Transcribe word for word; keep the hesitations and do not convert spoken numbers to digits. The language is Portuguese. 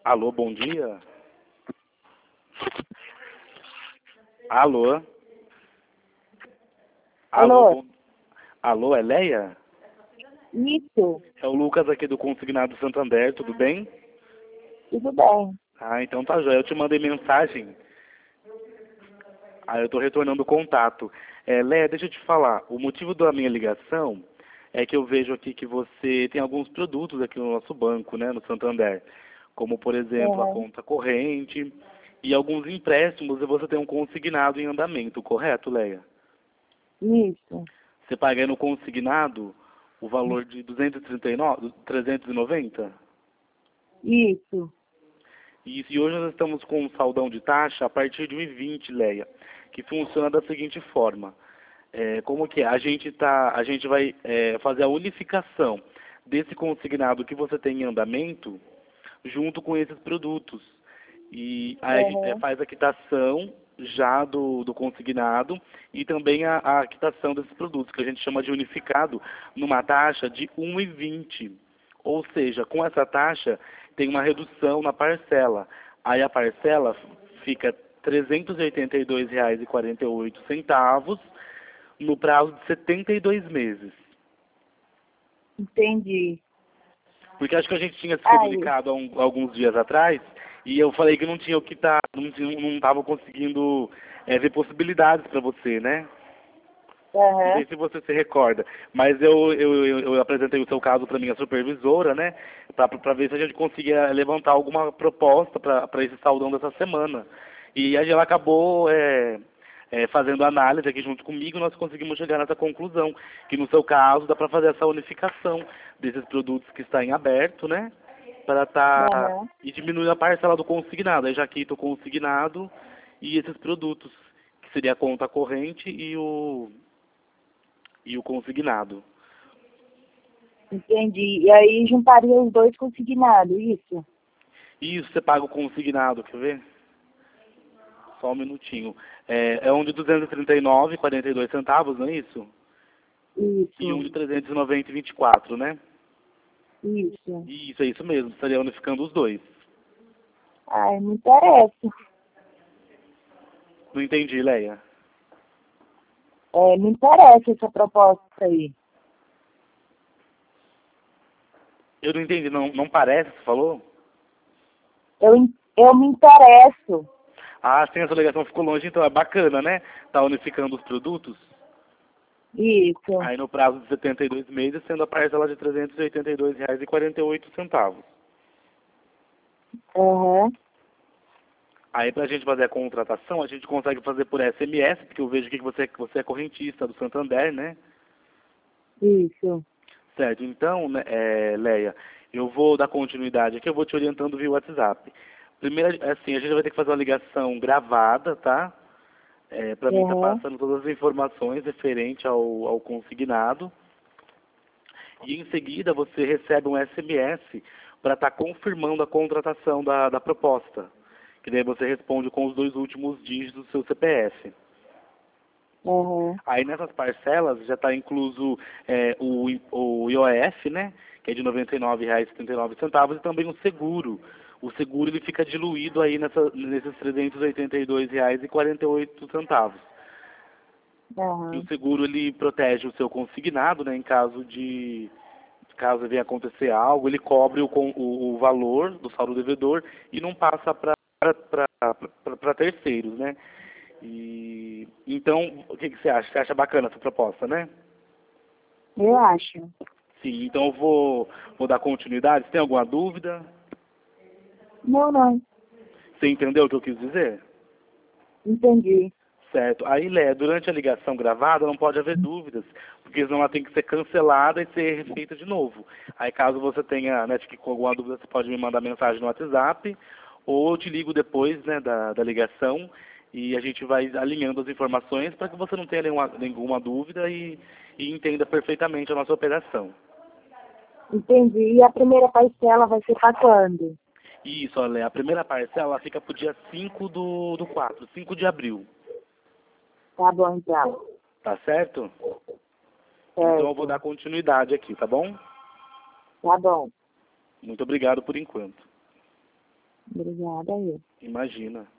Alô, bom dia. Alô. Alô. Bom... Alô, é Leia? Isso. É o Lucas aqui do Consignado Santander, tudo bem? Tudo bem. Ah, então tá joia. Eu te mandei mensagem. Ah, eu tô retornando o contato. É, Leia, deixa eu te falar. O motivo da minha ligação é que eu vejo aqui que você tem alguns produtos aqui no nosso banco, né, no Santander. Como, por exemplo, a Uhum. conta corrente e alguns empréstimos e você tem um consignado em andamento, correto, Leia? Isso. Você paga aí no consignado o valor de duzentos e trinta e nove, trezentos e noventa? Isso. Isso, e hoje nós estamos com um saldão de taxa a partir de um e vinte, Leia, que funciona da seguinte forma. É, como que é? A gente, tá, a gente vai é, fazer a unificação desse consignado que você tem em andamento junto com esses produtos. E aí a gente é, Uhum. faz a quitação já do, do consignado e também a, a quitação desses produtos, que a gente chama de unificado, numa taxa de um e vinte. Ou seja, com essa taxa tem uma redução na parcela. Aí a parcela fica trezentos e oitenta e dois reais e quarenta e oito centavos no prazo de setenta e dois meses. Entendi. Porque acho que a gente tinha se Aí. comunicado há um, alguns dias atrás e eu falei que não tinha o que tá, não tinha- não estava conseguindo é, ver possibilidades para você, né? Não Uhum. sei se você se recorda, mas eu, eu, eu, eu apresentei o seu caso para minha supervisora, né? Para ver se a gente conseguia levantar alguma proposta para esse saldão dessa semana. E aí ela acabou é, é, fazendo análise aqui junto comigo, nós conseguimos chegar nessa conclusão, que no seu caso dá para fazer essa unificação desses produtos que está em aberto, né? Para tá Uhum. e diminuir a parcela do consignado. Aí já quita o consignado e esses produtos, que seria a conta corrente e o e o consignado. Entendi. E aí juntaria os dois consignados, isso? Isso, você paga o consignado, quer ver? Só um minutinho. É, é um de duzentos e trinta e nove e quarenta e dois centavos, não é isso? E um Isso. de trezentos e noventa e vinte e quatro, né? Isso. Isso, é isso mesmo. Estaria unificando os dois. Ai, me interessa. Não entendi, Leia. É, me interessa essa proposta aí. Eu não entendi, não, não parece, você falou? Eu, eu me interesso. Ah, sim, essa ligação ficou longe, então é bacana, né? Tá unificando os produtos. Isso. Aí no prazo de setenta e dois meses, sendo a parcela de trezentos e oitenta e dois reais e quarenta e oito centavos. Uhum. Aí pra gente fazer a contratação, a gente consegue fazer por S M S, porque eu vejo aqui que você, que você é correntista do Santander, né? Isso. Certo, então, né, é, Leia, eu vou dar continuidade aqui, eu vou te orientando via WhatsApp. Primeiro, assim, a gente vai ter que fazer uma ligação gravada, tá? É, para mim estar Uhum. passando todas as informações referente ao, ao consignado. E em seguida você recebe um S M S para estar confirmando a contratação da, da proposta. Que daí você responde com os dois últimos dígitos do seu C P F. Uhum. Aí nessas parcelas já está incluso é, o, I- o I O F, né? Que é de noventa e nove reais e setenta e nove centavos, e também o seguro. O seguro ele fica diluído aí nessa, nesses trezentos e oitenta e dois reais e quarenta e oito centavos. E o Uhum. seguro ele protege o seu consignado, né? Em caso de caso venha acontecer algo, ele cobre o, con- o, o valor do saldo devedor e não passa para terceiros, né? E então, o que, que você acha? Você acha bacana essa proposta, né? Eu acho. Sim, então eu vou, vou dar continuidade. Você tem alguma dúvida? Não, não. Você entendeu o que eu quis dizer? Entendi. Certo. Aí, Lé, durante a ligação gravada não pode haver dúvidas, porque senão ela tem que ser cancelada e ser refeita de novo. Aí, caso você tenha, né, fique com alguma dúvida, você pode me mandar mensagem no WhatsApp, ou eu te ligo depois, né, da, da ligação, e a gente vai alinhando as informações para que você não tenha nenhuma, nenhuma dúvida e, e entenda perfeitamente a nossa operação. Entendi. E a primeira parcela vai ser para quando? Isso, olha, a primeira parcela ela fica para o dia cinco do, do quatro, cinco de abril, Tá bom, então. tá certo? Então eu vou dar Certo. continuidade aqui, tá bom? Tá bom. Muito obrigado por enquanto. Obrigada, eu. Imagina.